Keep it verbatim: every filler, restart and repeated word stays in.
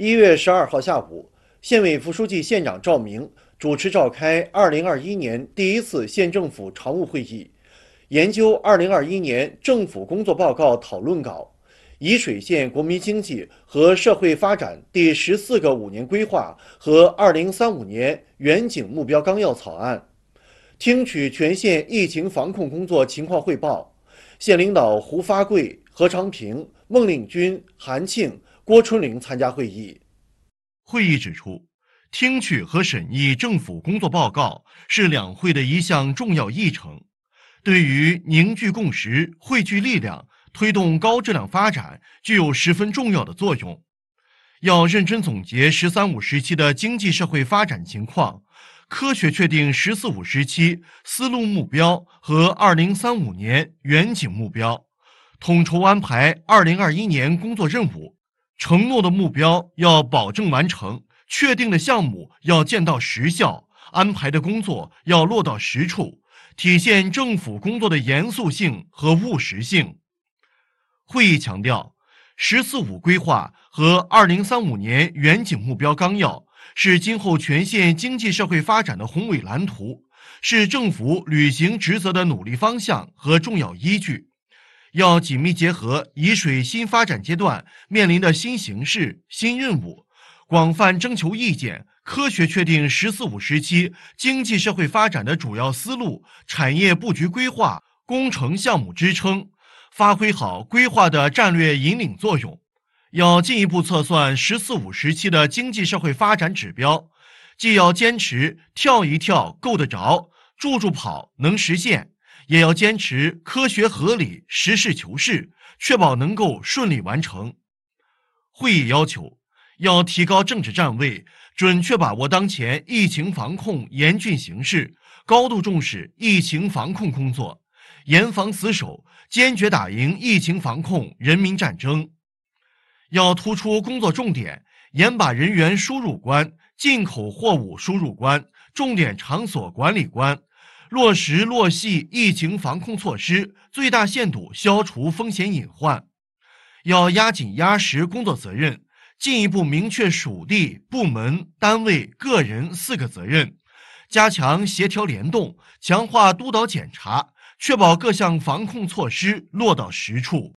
一月十二号下午，县委副书记、县长赵明主持召开二零二一年第一次县政府常务会议，研究二零二一年政府工作报告讨论稿、沂水县国民经济和社会发展第十四个五年规划和二零三五年远景目标纲要草案，听取全县疫情防控工作情况汇报。县领导胡发贵、何长平、孟令军、韩庆、郭春玲参加会议。 会议指出，听取和审议政府工作报告是两会的一项重要议程，对于凝聚共识、汇聚力量、推动高质量发展具有十分重要的作用。要认真总结“十三五”时期的经济社会发展情况，科学确定“十四五”时期思路目标和二零三五年远景目标，统筹安排二零二一年工作任务，承诺的目标要保证完成，确定的项目要见到实效，安排的工作要落到实处，体现政府工作的严肃性和务实性。会议强调，“十四五”规划和二零三五年远景目标纲要是今后全县经济社会发展的宏伟蓝图，是政府履行职责的努力方向和重要依据。要紧密结合沂水新发展阶段面临的新形势、新任务，广泛征求意见，科学确定“十四五”时期经济社会发展的主要思路、产业布局规划、工程项目支撑，发挥好规划的战略引领作用。要进一步测算“十四五”时期的经济社会发展指标，既要坚持跳一跳够得着，住住跑能实现，也要坚持科学合理、实事求是，确保能够顺利完成。会议要求，要提高政治站位，准确把握当前疫情防控严峻形势，高度重视疫情防控工作，严防死守，坚决打赢疫情防控人民战争。要突出工作重点，严把人员输入关、进口货物输入关、重点场所管理关，落实落细疫情防控措施，最大限度消除风险隐患。要压紧压实工作责任，进一步明确属地、部门、单位、个人四个责任，加强协调联动，强化督导检查，确保各项防控措施落到实处。